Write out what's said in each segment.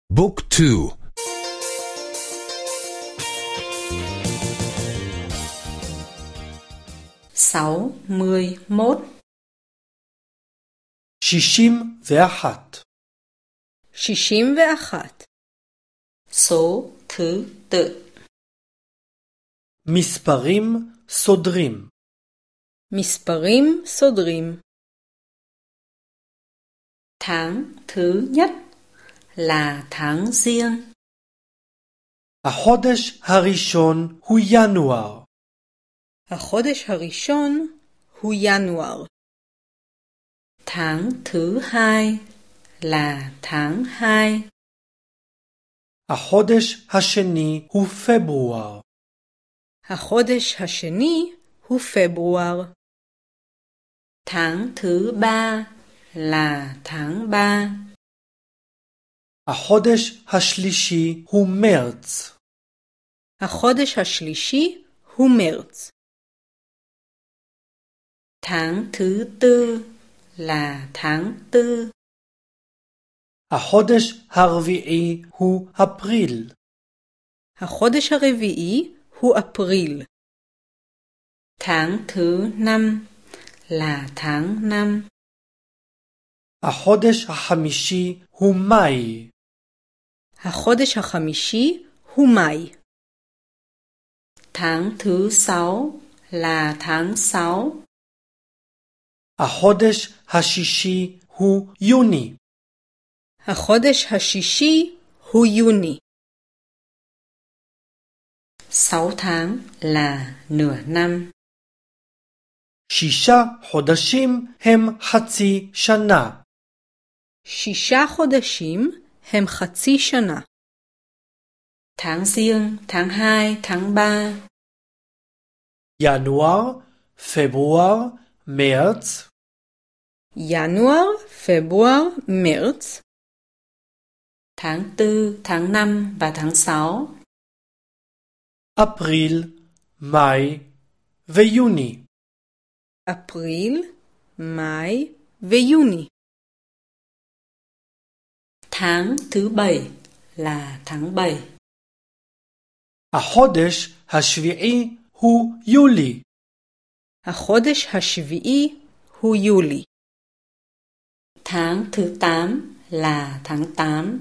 بوك تو. 61 61 61 số thứ tự מספרים סודרים מספרים סודרים tháng thứ nhất là tháng giêng החודש הראשון הוא ינואר החודש הראשון הוא ינואר tháng thứ hai là tháng 2 החודש השני הוא פברואר החודש השני הוא פברואר tháng thứ ba là tháng 3 החודש השלישי הוא מרץ החודש השלישי הוא מרץ tháng thứ tư là tháng 4 החודש הרביעי הוא אפריל החודש הרביעי הוא אפריל tháng thứ 5 là tháng 5 החודש החמישי הוא מאי החודש החמישי הוא מאי tháng thứ 6 là tháng 6 החודש השישי הוא יוני החודש השישי הוא יוני 6 tháng là nửa năm 6 חודשים הם חצי שנה 6 חודשים הם חצי שנה tháng giêng tháng 2 tháng 3 ינואר, פברואר, מרץ ינואר, פברואר, מרץ tháng 4, tháng 5 và tháng 6 אפריל, מאי ויוני אפריל, מאי ויוני tháng thứ 7 là tháng 7 החודש השביעי הוא יולי החודש השביעי הוא יולי tháng thứ 8 là tháng 8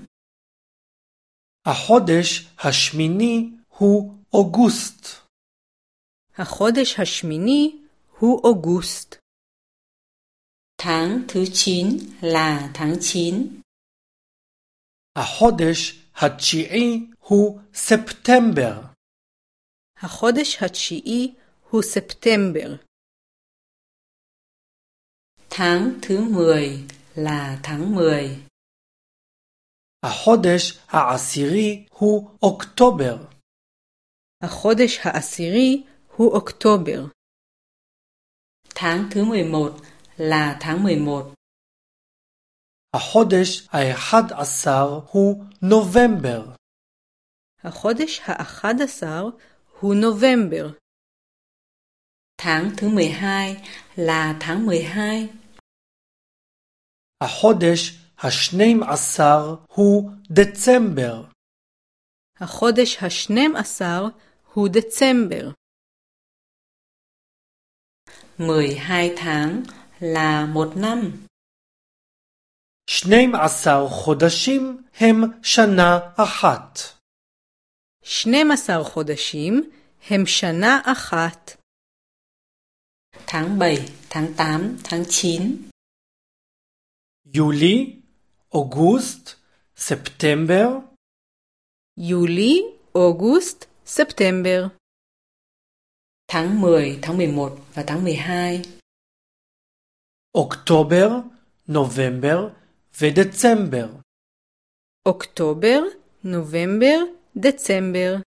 החודש השמיני הוא אוגוסט החודש השמיני הוא אוגוסט tháng thứ 9 là tháng 9 החודש התשיעי הוא ספטמבר החודש התשיעי הוא ספטמבר tháng thứ 10 là tháng 10 החודש העשירי הוא אוקטובר החודש העשירי הוא אוקטובר tháng thứ 11 là tháng 11 החודש ה-11 הוא נובמבר החודש ה-11 הוא נובמבר tháng thứ 12 là tháng 12 החודש ה-12 הוא דצמבר החודש ה-12 הוא דצמבר 12 tháng là một năm 12 חודשים הם שנה אחת 12 חודשים הם שנה אחת tháng 7, tháng 8, tháng 9 יולי, אוגוסט, ספטמבר יולי, אוגוסט, ספטמבר tháng 10, tháng 11 và tháng 12 אוקטובר, נובמבר ודצמבר אוקטובר, נובמבר, דצמבר